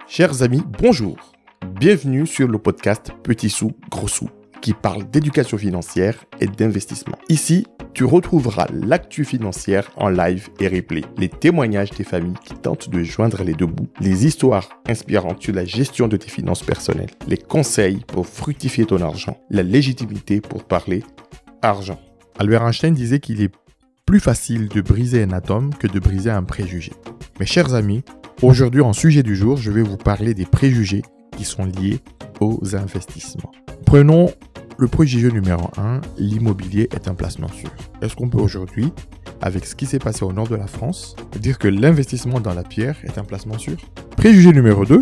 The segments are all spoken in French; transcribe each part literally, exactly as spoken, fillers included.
Chers amis, bonjour. Bienvenue sur le podcast Petit sous, gros sous, qui parle d'éducation financière et d'investissement. Ici, tu retrouveras l'actu financière en live et replay, les témoignages des familles qui tentent de joindre les deux bouts, les histoires inspirantes sur la gestion de tes finances personnelles, les conseils pour fructifier ton argent, la légitimité pour parler argent. Albert Einstein disait qu'il est plus facile de briser un atome que de briser un préjugé. Mes chers amis, aujourd'hui en sujet du jour, je vais vous parler des préjugés qui sont liés aux investissements. Prenons le préjugé numéro un, l'immobilier est un placement sûr. Est-ce qu'on peut aujourd'hui, avec ce qui s'est passé au nord de la France, dire que l'investissement dans la pierre est un placement sûr? Préjugé numéro deux,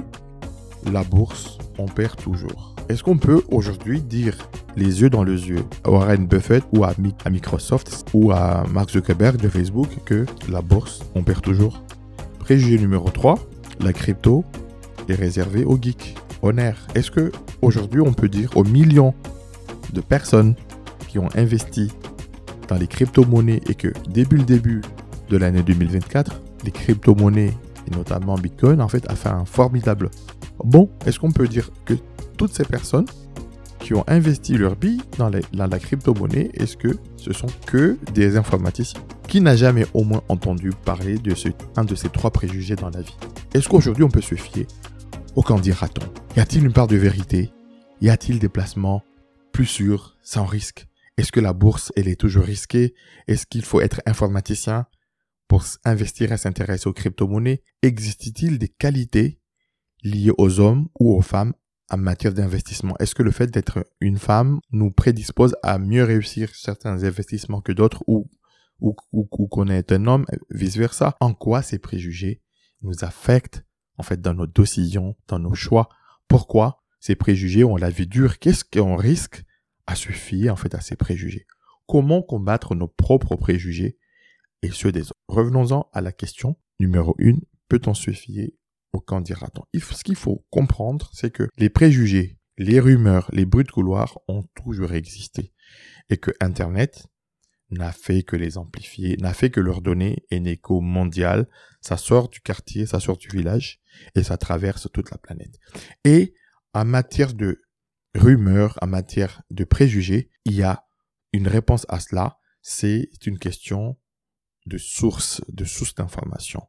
la bourse, on perd toujours. Est-ce qu'on peut aujourd'hui dire les yeux dans les yeux à Warren Buffett ou à Microsoft ou à Mark Zuckerberg de Facebook que la bourse, on perd toujours? Préjugé numéro trois, la crypto est réservée aux geeks, aux nerds. Est-ce que aujourd'hui on peut dire aux millions de personnes qui ont investi dans les crypto-monnaies et que depuis le début de l'année deux mille vingt-quatre, les crypto-monnaies et notamment Bitcoin en fait a fait un formidable bond? Est-ce qu'on peut dire que toutes ces personnes qui ont investi leur billes dans, les, dans la crypto-monnaie, est-ce que ce sont que des informaticiens? Qui n'a jamais au moins entendu parler de ce, un de ces trois préjugés dans la vie? Est-ce qu'aujourd'hui on peut se fier au qu'en dira-t-on? Y a-t-il une part de vérité? Y a-t-il des placements plus sûrs, sans risque? Est-ce que la bourse, elle est toujours risquée? Est-ce qu'il faut être informaticien pour investir et s'intéresser aux crypto-monnaies? Existe-t-il des qualités liées aux hommes ou aux femmes en matière d'investissement? Est-ce que le fait d'être une femme nous prédispose à mieux réussir certains investissements que d'autres ou, ou, ou, ou qu'on est un homme, vice-versa? En quoi ces préjugés nous affectent en fait dans nos décisions, dans nos choix? Pourquoi ces préjugés ont la vie dure? Qu'est-ce qu'on risque à se fier en fait à ces préjugés? Comment combattre nos propres préjugés et ceux des autres? Revenons-en à la question numéro une. Peut-on se fier au qu'en dira-t-on? Ce qu'il faut comprendre, c'est que les préjugés, les rumeurs, les bruits de couloir ont toujours existé et que Internet n'a fait que les amplifier, n'a fait que leur donner un écho mondial. Ça sort du quartier, ça sort du village et ça traverse toute la planète. Et en matière de rumeurs, en matière de préjugés, il y a une réponse à cela. C'est une question de source, de source d'information.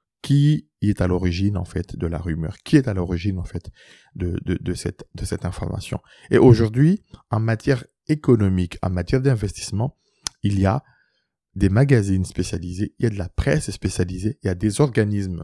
Qui est à l'origine en fait de la rumeur? Qui est à l'origine en fait de, de, de, cette, de cette information? Et aujourd'hui, en matière économique, en matière d'investissement, il y a des magazines spécialisés, il y a de la presse spécialisée, il y a des organismes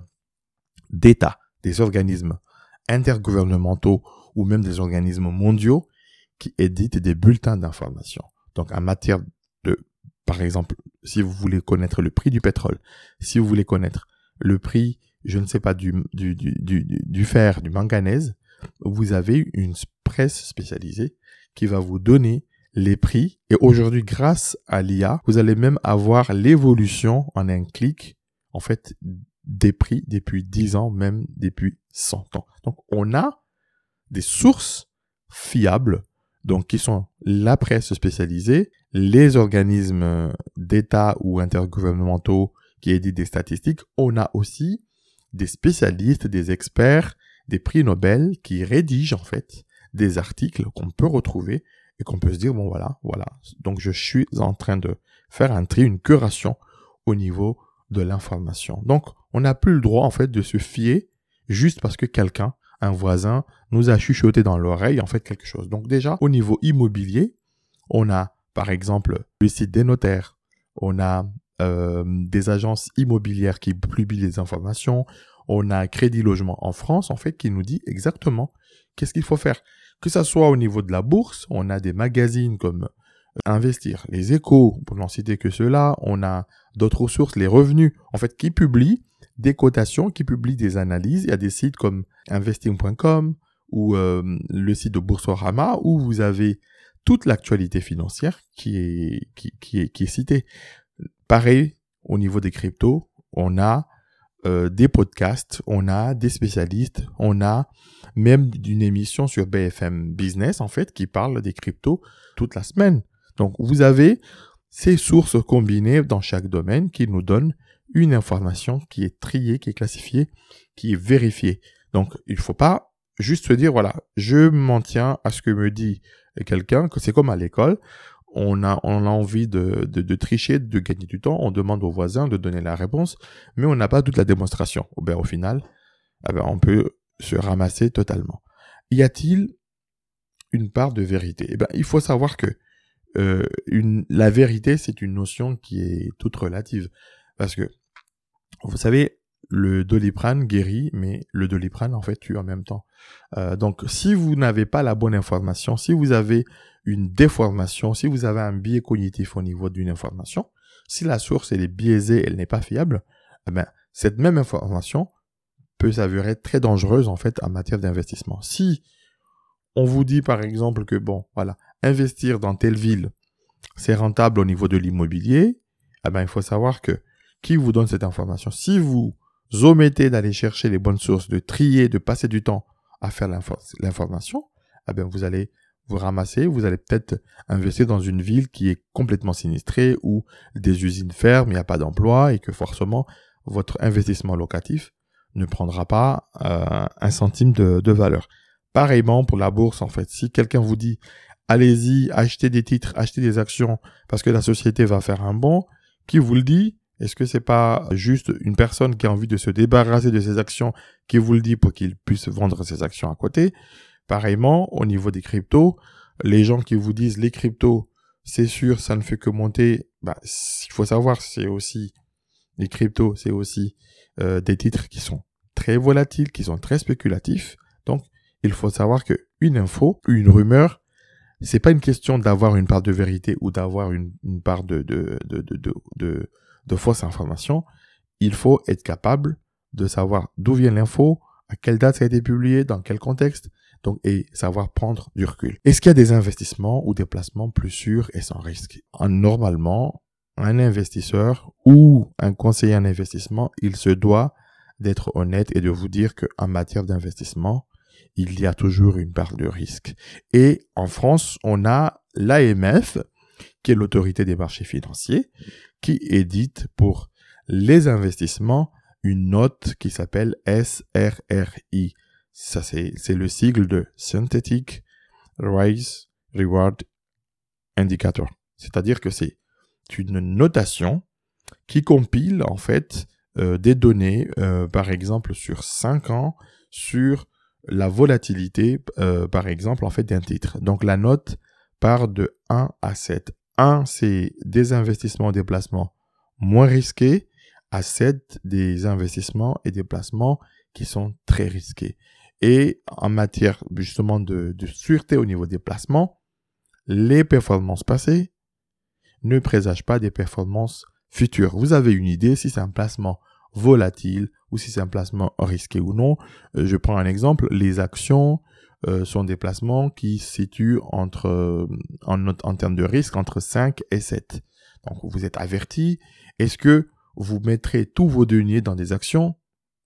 d'État, des organismes intergouvernementaux ou même des organismes mondiaux qui éditent des bulletins d'information. Donc en matière de, par exemple, si vous voulez connaître le prix du pétrole, si vous voulez connaître le prix, je ne sais pas, du, du, du, du, du fer, du manganèse, vous avez une presse spécialisée qui va vous donner les prix. Et aujourd'hui, grâce à l'I A, vous allez même avoir l'évolution en un clic, en fait, des prix depuis dix ans, même depuis cent ans. Donc, on a des sources fiables, donc qui sont la presse spécialisée, les organismes d'État ou intergouvernementaux qui éditent des statistiques. On a aussi des spécialistes, des experts, des prix Nobel qui rédigent en fait des articles qu'on peut retrouver et qu'on peut se dire, bon voilà, voilà. Donc je suis en train de faire un tri, une curation au niveau de l'information. Donc on n'a plus le droit en fait de se fier juste parce que quelqu'un, un voisin, nous a chuchoté dans l'oreille en fait quelque chose. Donc déjà, au niveau immobilier, on a par exemple le site des notaires, on a euh, des agences immobilières qui publient des informations, on a Crédit Logement en France en fait qui nous dit exactement qu'est-ce qu'il faut faire. Que ça soit au niveau de la bourse, on a des magazines comme Investir, Les Échos, pour n'en citer que ceux-là, on a d'autres sources, les revenus, en fait, qui publient des cotations, qui publient des analyses. Il y a des sites comme investing point com ou euh, le site de Boursorama où vous avez toute l'actualité financière qui est, qui, qui est, qui est citée. Pareil, au niveau des cryptos, on a euh, des podcasts, on a des spécialistes, on a même une émission sur B F M Business, en fait, qui parle des cryptos toute la semaine. Donc, vous avez ces sources combinées dans chaque domaine qui nous donnent une information qui est triée, qui est classifiée, qui est vérifiée. Donc, il faut pas juste se dire, voilà, je m'en tiens à ce que me dit quelqu'un, que c'est comme à l'école. On a, on a envie de, de, de tricher, de gagner du temps. On demande aux voisins de donner la réponse, mais on n'a pas toute la démonstration. Ben, au final, eh ben, on peut se ramasser totalement. Y a-t-il une part de vérité? Eh ben, il faut savoir que euh, une, la vérité, c'est une notion qui est toute relative. Parce que, vous savez, le Doliprane guérit, mais le Doliprane, en fait, tue en même temps. Euh, donc, si vous n'avez pas la bonne information, si vous avez une déformation, si vous avez un biais cognitif au niveau d'une information, si la source, elle est biaisée, elle n'est pas fiable, eh ben, cette même information peut s'avérer très dangereuse, en fait, en matière d'investissement. Si on vous dit, par exemple, que, bon, voilà, investir dans telle ville, c'est rentable au niveau de l'immobilier, eh ben, il faut savoir que qui vous donne cette information? Si vous omettez d'aller chercher les bonnes sources, de trier, de passer du temps à faire l'information, eh bien, vous allez vous ramasser, vous allez peut-être investir dans une ville qui est complètement sinistrée, où des usines ferment, il n'y a pas d'emploi, et que forcément, votre investissement locatif ne prendra pas euh, un centime de, de valeur. Pareillement pour la bourse, en fait. Si quelqu'un vous dit, allez-y, achetez des titres, achetez des actions, parce que la société va faire un bond, qui vous le dit? Est-ce que c'est pas juste une personne qui a envie de se débarrasser de ses actions qui vous le dit pour qu'il puisse vendre ses actions à côté? Pareillement, au niveau des cryptos, les gens qui vous disent les cryptos, c'est sûr, ça ne fait que monter. Bah, il faut savoir, c'est aussi les cryptos, c'est aussi euh, des titres qui sont très volatiles, qui sont très spéculatifs. Donc, il faut savoir que une info, une rumeur, c'est pas une question d'avoir une part de vérité ou d'avoir une, une part de de de de de, de de fausses informations. Il faut être capable de savoir d'où vient l'info, à quelle date ça a été publié, dans quel contexte, donc, et savoir prendre du recul. Est-ce qu'il y a des investissements ou des placements plus sûrs et sans risque? Normalement, un investisseur ou un conseiller en investissement, il se doit d'être honnête et de vous dire qu'en matière d'investissement, il y a toujours une part de risque. Et en France, on a l'A M F, qui est l'autorité des marchés financiers, qui édite pour les investissements une note qui s'appelle S R R I. Ça, c'est, c'est le sigle de Synthetic Risk Reward Indicator. C'est-à-dire que c'est une notation qui compile, en fait, euh, des données, euh, par exemple, sur cinq ans, sur la volatilité, euh, par exemple, en fait, d'un titre. Donc, la note part de un à sept. un, c'est des investissements, des placements moins risqués, à sept, des investissements et des placements qui sont très risqués. Et en matière justement de, de sûreté au niveau des placements, les performances passées ne présagent pas des performances futures. Vous avez une idée si c'est un placement volatile ou si c'est un placement risqué ou non. Euh, je prends un exemple, les actions euh, sont des placements qui se situent entre, euh, en, en termes de risque entre cinq et sept. Donc vous êtes averti. Est-ce que vous mettrez tous vos deniers dans des actions?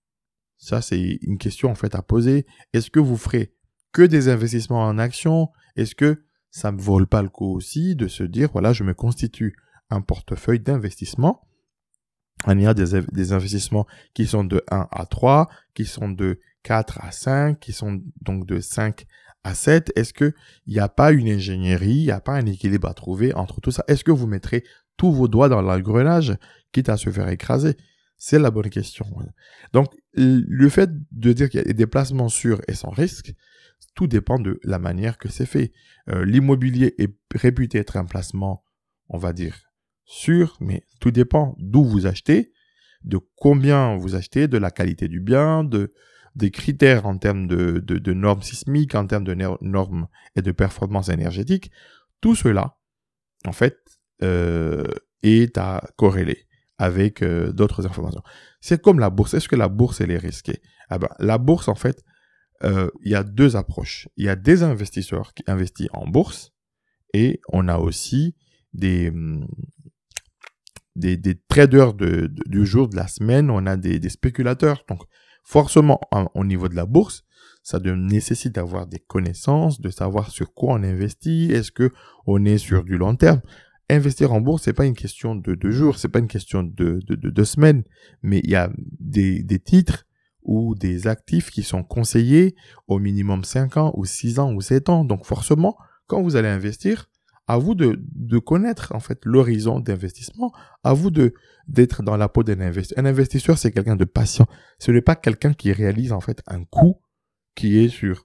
Ça, c'est une question en fait à poser. Est-ce que vous ferez que des investissements en actions? Est-ce que ça ne vaut pas le coup aussi de se dire, voilà, je me constitue un portefeuille d'investissement. Il y a des, des investissements qui sont de un à trois, qui sont de quatre à cinq, qui sont donc de cinq à sept. Est-ce qu'il n'y a pas une ingénierie, il n'y a pas un équilibre à trouver entre tout ça? Est-ce que vous mettrez tous vos doigts dans l'engrenage, quitte à se faire écraser? C'est la bonne question. Donc, le fait de dire qu'il y a des placements sûrs et sans risque, tout dépend de la manière que c'est fait. Euh, l'immobilier est réputé être un placement, on va dire, sûr, mais tout dépend d'où vous achetez, de combien vous achetez, de la qualité du bien, de, des critères en termes de, de, de normes sismiques, en termes de normes et de performance énergétique. Tout cela, en fait, euh, est à corréler avec euh, d'autres informations. C'est comme la bourse. Est-ce que la bourse, elle est risquée? Ah ben, la bourse, en fait, euh, il y a deux approches. Il y a des investisseurs qui investissent en bourse et on a aussi des, des, des traders de, de, du jour, de la semaine. On a des, des spéculateurs. Donc, forcément, en, au niveau de la bourse, ça nécessite d'avoir des connaissances, de savoir sur quoi on investit. Est-ce que on est sur du long terme? Investir en bourse, c'est pas une question de deux jours, c'est pas une question de, de, de deux semaines, mais il y a des, des titres ou des actifs qui sont conseillés au minimum cinq ans ou six ans ou sept ans. Donc forcément, quand vous allez investir, à vous de, de connaître en fait l'horizon d'investissement, à vous de d'être dans la peau d'un investisseur. Un investisseur, c'est quelqu'un de patient. Ce n'est pas quelqu'un qui réalise en fait un coup qui est sur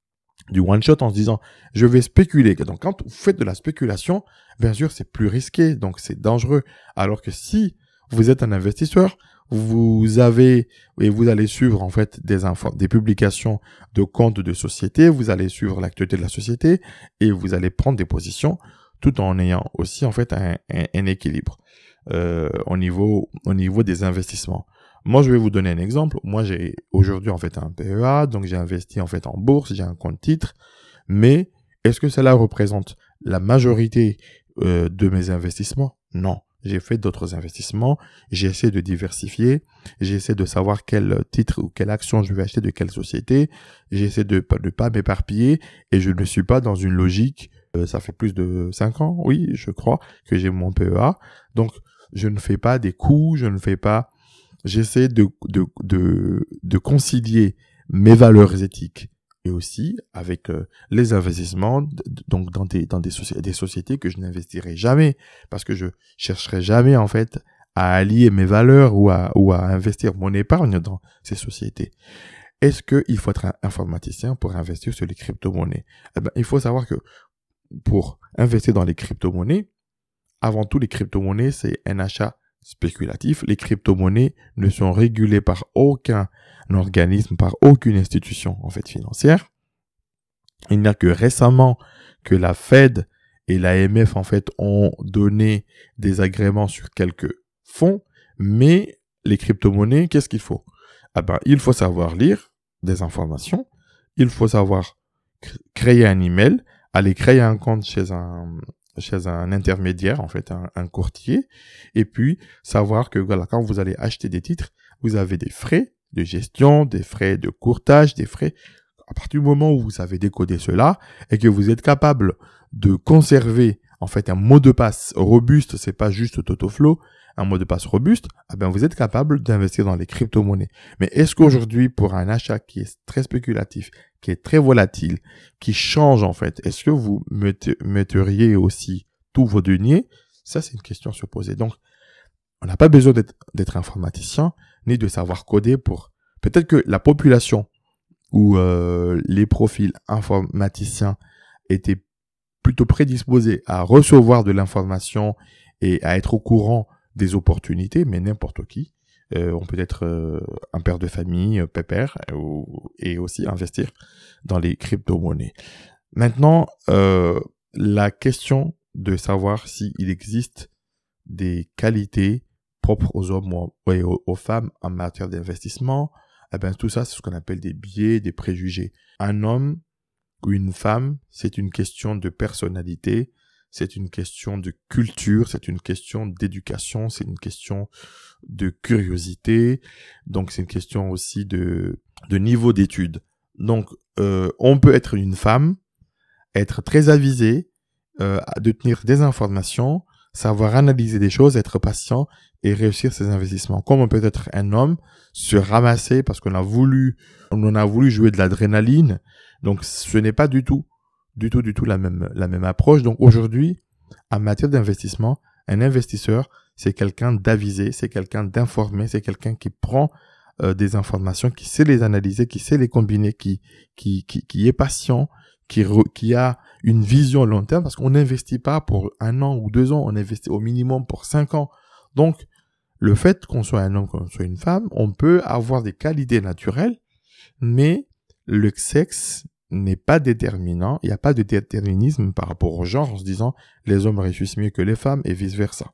du one shot en se disant je vais spéculer. Donc quand vous faites de la spéculation, bien sûr c'est plus risqué, donc c'est dangereux. Alors que si vous êtes un investisseur, vous avez et vous allez suivre en fait des infos, des publications de comptes de société, vous allez suivre l'actualité de la société et vous allez prendre des positions tout en ayant aussi en fait un, un, un équilibre euh, au niveau au niveau des investissements. Moi, je vais vous donner un exemple. Moi, j'ai aujourd'hui en fait un P E A, donc j'ai investi en fait en bourse, j'ai un compte titre. Mais est-ce que cela représente la majorité euh, de mes investissements? Non. J'ai fait d'autres investissements. J'ai essayé de diversifier. J'ai essayé de savoir quel titre ou quelle action je vais acheter de quelle société. J'ai essayé de ne pas m'éparpiller et je ne suis pas dans une logique. Euh, ça fait plus de cinq ans, oui, je crois, que j'ai mon P E A. Donc, je ne fais pas des coups, je ne fais pas. J'essaie de, de, de, de concilier mes valeurs éthiques et aussi avec euh, les investissements, d- donc dans des, dans des, soci- des sociétés que je n'investirai jamais parce que je chercherai jamais en fait à allier mes valeurs ou à, ou à investir mon épargne dans ces sociétés. Est-ce qu'il faut être un informaticien pour investir sur les crypto-monnaies? Eh ben, il faut savoir que pour investir dans les crypto-monnaies, avant tout les crypto-monnaies, c'est un achat spéculatifs. Les crypto-monnaies ne sont régulées par aucun organisme, par aucune institution en fait financière. Il n'y a que récemment que la Fed et l'A M F en fait ont donné des agréments sur quelques fonds, mais les crypto-monnaies, qu'est-ce qu'il faut? Ah ben, il faut savoir lire des informations, il faut savoir créer un email, aller créer un compte chez un chez un intermédiaire, en fait, un, un courtier, et puis savoir que voilà, quand vous allez acheter des titres, vous avez des frais de gestion, des frais de courtage, des frais. À partir du moment où vous avez décodé cela et que vous êtes capable de conserver en fait un mot de passe robuste, c'est pas juste Totoflow, un mot de passe robuste, eh bien vous êtes capable d'investir dans les crypto-monnaies. Mais est-ce qu'aujourd'hui, pour un achat qui est très spéculatif, qui est très volatile, qui change en fait, est-ce que vous mette- metteriez aussi tous vos deniers? Ça, c'est une question à se poser. Donc, on n'a pas besoin d'être, d'être informaticien, ni de savoir coder pour... Peut-être que la population ou euh, les profils informaticiens étaient plutôt prédisposés à recevoir de l'information et à être au courant des opportunités, mais n'importe qui. Euh, on peut être euh, un père de famille, euh, pépère, euh, et aussi investir dans les crypto-monnaies. Maintenant, euh, la question de savoir s'il existe des qualités propres aux hommes ou aux, aux femmes en matière d'investissement, eh ben, tout ça, c'est ce qu'on appelle des biais, des préjugés. Un homme ou une femme, c'est une question de personnalité, c'est une question de culture, c'est une question d'éducation, c'est une question de curiosité, donc c'est une question aussi de, de niveau d'études. Donc, euh, on peut être une femme, être très avisée, euh, détenir des informations, savoir analyser des choses, être patient et réussir ses investissements. Comme on peut être un homme, se ramasser parce qu'on a voulu, on en a voulu jouer de l'adrénaline. Donc, ce n'est pas du tout, du tout, du tout la même, la même approche. Donc, aujourd'hui, en matière d'investissement, un investisseur, c'est quelqu'un d'avisé, c'est quelqu'un d'informé, c'est quelqu'un qui prend euh, des informations, qui sait les analyser, qui sait les combiner, qui, qui, qui, qui est patient, qui, re, qui a une vision long terme, parce qu'on n'investit pas pour un an ou deux ans, on investit au minimum pour cinq ans. Donc, le fait qu'on soit un homme, qu'on soit une femme, on peut avoir des qualités naturelles, mais le sexe n'est pas déterminant. Il n'y a pas de déterminisme par rapport au genre en se disant les hommes réussissent mieux que les femmes et vice versa.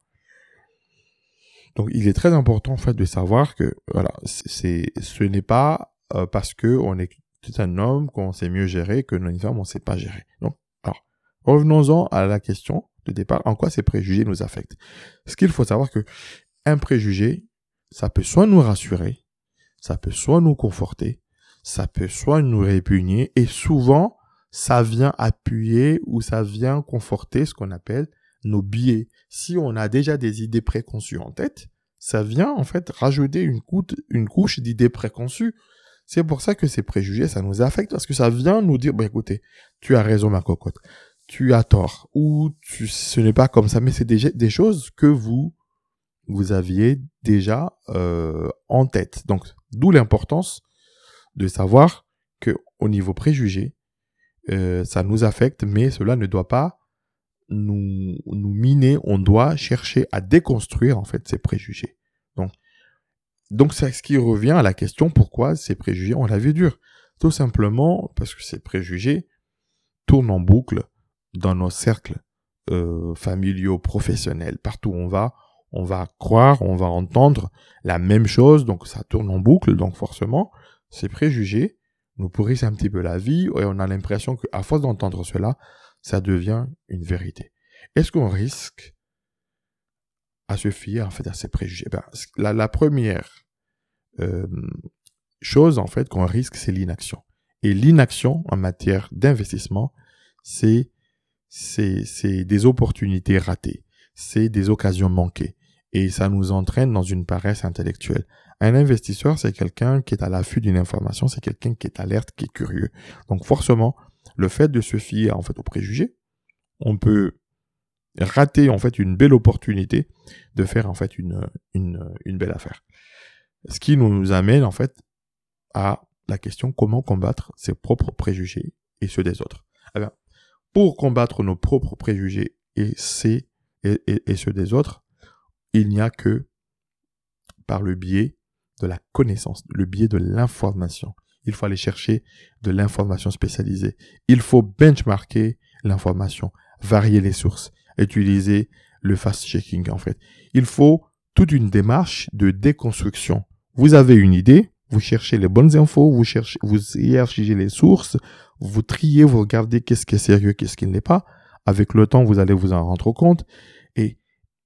Donc, il est très important en fait de savoir que voilà, c'est, ce n'est pas euh, parce que on est un homme qu'on sait mieux gérer que une femme on sait pas gérer. Donc, alors, revenons-en à la question de départ. En quoi ces préjugés nous affectent? Ce qu'il faut savoir que un préjugé, ça peut soit nous rassurer, ça peut soit nous conforter, ça peut soit nous répugner, et souvent, ça vient appuyer ou ça vient conforter ce qu'on appelle nos biais. Si on a déjà des idées préconçues en tête, ça vient en fait rajouter une couche, une couche d'idées préconçues. C'est pour ça que ces préjugés, ça nous affecte parce que ça vient nous dire, bah, écoutez, tu as raison, ma cocotte. Tu as tort. Ou tu, ce n'est pas comme ça. Mais c'est des, des choses que vous, vous aviez déjà, euh, en tête. Donc, d'où l'importance de savoir que au niveau préjugé, euh, ça nous affecte, mais cela ne doit pas nous, nous miner. On doit chercher à déconstruire, en fait, ces préjugés. Donc, Donc, c'est ce qui revient à la question pourquoi ces préjugés ont la vie dure. Tout simplement parce que ces préjugés tournent en boucle dans nos cercles euh, familiaux, professionnels. Partout où on va, on va croire, on va entendre la même chose. Donc, ça tourne en boucle. Donc, forcément, ces préjugés nous pourrissent un petit peu la vie et on a l'impression qu'à force d'entendre cela, ça devient une vérité. Est-ce qu'on risque à se fier en fait à ces préjugés? Ben, la, la première euh, chose en fait qu'on risque, c'est l'inaction. Et l'inaction en matière d'investissement, c'est c'est c'est des opportunités ratées, c'est des occasions manquées, et ça nous entraîne dans une paresse intellectuelle. Un investisseur, c'est quelqu'un qui est à l'affût d'une information, c'est quelqu'un qui est alerte, qui est curieux. Donc forcément, le fait de se fier en fait aux préjugés, on peut rater en fait une belle opportunité de faire en fait une une une belle affaire. Ce qui nous amène en fait à la question comment combattre ses propres préjugés et ceux des autres. Eh bien, pour combattre nos propres préjugés et, ces, et, et, et ceux des autres, il n'y a que par le biais de la connaissance, le biais de l'information. Il faut aller chercher de l'information spécialisée. Il faut benchmarker l'information, varier les sources, utiliser le fast-checking en fait. Il faut toute une démarche de déconstruction. Vous avez une idée, vous cherchez les bonnes infos, vous cherchez, vous hiérarchisez les sources, vous triez, vous regardez qu'est-ce qui est sérieux, qu'est-ce qui ne l'est pas. Avec le temps, vous allez vous en rendre compte et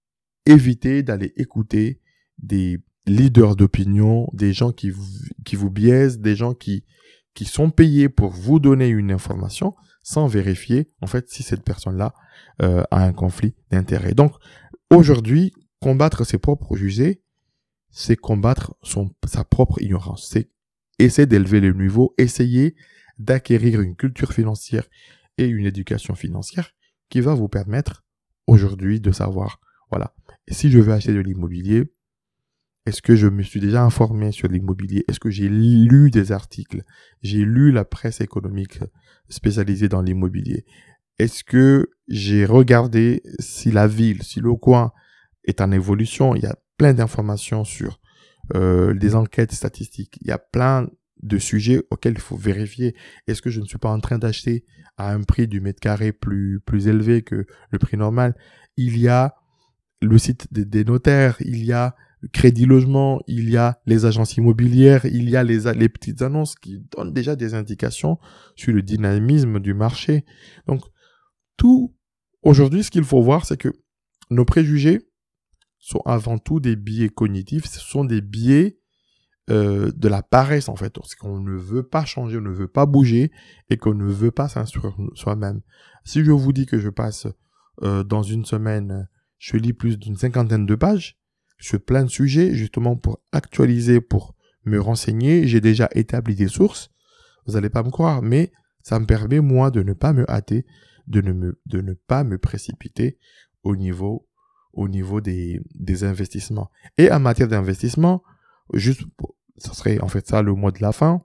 évitez d'aller écouter des leaders d'opinion, des gens qui vous, qui vous biaisent, des gens qui, qui sont payés pour vous donner une information sans vérifier, en fait, si cette personne-là euh, a un conflit d'intérêts. Donc, aujourd'hui, combattre ses propres préjugés, c'est combattre son, sa propre ignorance. C'est essayer d'élever le niveau, essayer d'acquérir une culture financière et une éducation financière qui va vous permettre aujourd'hui de savoir, voilà, et si je veux acheter de l'immobilier, est-ce que je me suis déjà informé sur l'immobilier? Est-ce que j'ai lu des articles? J'ai lu la presse économique spécialisée dans l'immobilier? Est-ce que j'ai regardé si la ville, si le coin est en évolution? Il y a plein d'informations sur euh, des enquêtes statistiques. Il y a plein de sujets auxquels il faut vérifier. Est-ce que je ne suis pas en train d'acheter à un prix du mètre carré plus, plus élevé que le prix normal? Il y a le site des, des notaires, il y a le Crédit Logement, il y a les agences immobilières, il y a les, les petites annonces qui donnent déjà des indications sur le dynamisme du marché. Donc, tout, aujourd'hui, ce qu'il faut voir, c'est que nos préjugés sont avant tout des biais cognitifs, ce sont des biais euh, de la paresse, en fait, parce qu'on ne veut pas changer, on ne veut pas bouger et qu'on ne veut pas s'instruire soi-même. Si je vous dis que je passe euh, dans une semaine, je lis plus d'une cinquantaine de pages sur plein de sujets, justement pour actualiser, pour me renseigner, j'ai déjà établi des sources, vous n'allez pas me croire, mais ça me permet, moi, de ne pas me hâter, de ne, me, de ne pas me précipiter au niveau, au niveau des, des investissements. Et en matière d'investissement, juste, pour, ça serait en fait ça le mot de la fin,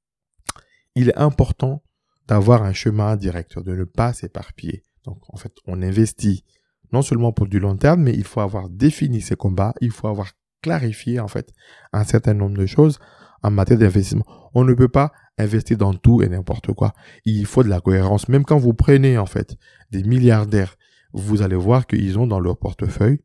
il est important d'avoir un chemin directeur, de ne pas s'éparpiller. Donc, en fait, on investit non seulement pour du long terme, mais il faut avoir défini ses combats, il faut avoir clarifié, en fait, un certain nombre de choses en matière d'investissement. On ne peut pas investir dans tout et n'importe quoi. Il faut de la cohérence. Même quand vous prenez, en fait, des milliardaires, vous allez voir qu'ils ont dans leur portefeuille,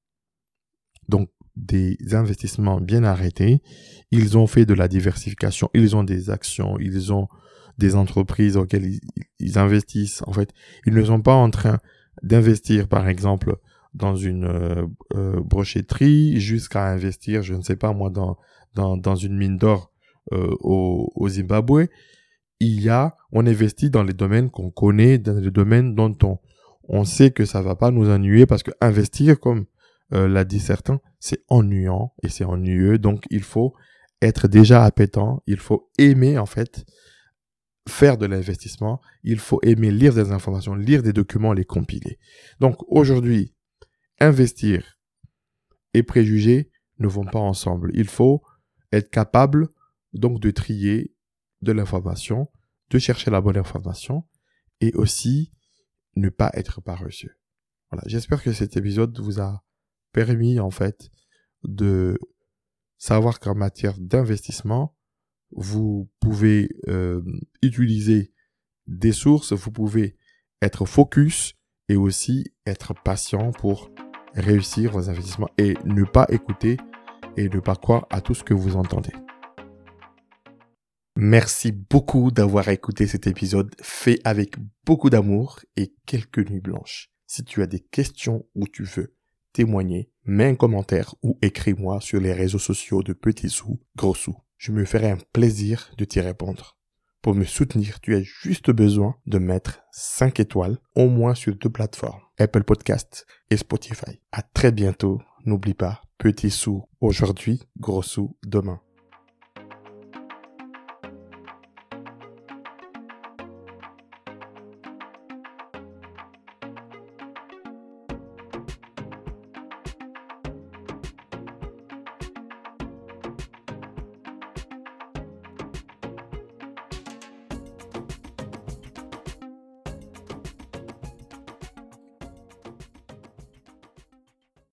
donc, des investissements bien arrêtés. Ils ont fait de la diversification. Ils ont des actions. Ils ont des entreprises auxquelles ils, ils investissent. En fait, ils ne sont pas en train d'investir, par exemple, dans une euh, euh, brochetterie jusqu'à investir, je ne sais pas moi, dans dans, dans une mine d'or euh, au, au Zimbabwe. Il y a, on investit dans les domaines qu'on connaît, dans les domaines dont on on sait que ça va pas nous ennuyer, parce que investir, comme euh, l'a dit certains, c'est ennuyant et c'est ennuyeux. Donc il faut être déjà appétent, il faut aimer en fait faire de l'investissement, il faut aimer lire des informations, lire des documents, les compiler. Donc aujourd'hui, investir et préjugés ne vont pas ensemble. Il faut être capable donc de trier de l'information, de chercher la bonne information et aussi ne pas être paresseux. Voilà, j'espère que cet épisode vous a permis en fait de savoir qu'en matière d'investissement, vous pouvez euh, utiliser des sources, vous pouvez être focus et aussi être patient pour réussir vos investissements et ne pas écouter et ne pas croire à tout ce que vous entendez. Merci beaucoup d'avoir écouté cet épisode fait avec beaucoup d'amour et quelques nuits blanches. Si tu as des questions ou tu veux témoigner, mets un commentaire ou écris-moi sur les réseaux sociaux de Petit Sous, Gros Sous. Je me ferai un plaisir de t'y répondre. Pour me soutenir, tu as juste besoin de mettre cinq étoiles, au moins sur deux plateformes, Apple Podcasts et Spotify. À très bientôt. N'oublie pas, Petit Sous aujourd'hui, Gros Sous demain.